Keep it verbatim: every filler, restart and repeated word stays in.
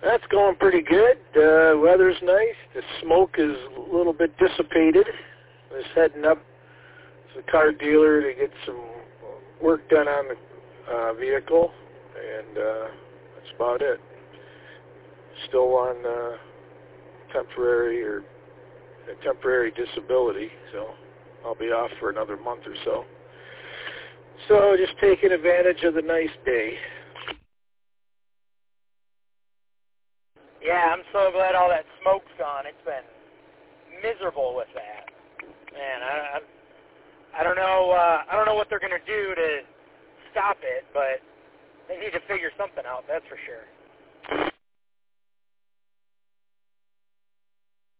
That's going pretty good. Uh, weather's nice. The smoke is a little bit dissipated. I was heading up to the car dealer to get some work done on the uh, vehicle, and uh, that's about it. Still on uh, temporary or a temporary disability, so I'll be off for another month or so. So just taking advantage of the nice day. Yeah, I'm so glad all that smoke's gone. It's been miserable with that. Man, I I, I don't know uh, I don't know what they're gonna do to stop it, but they need to figure something out. That's for sure.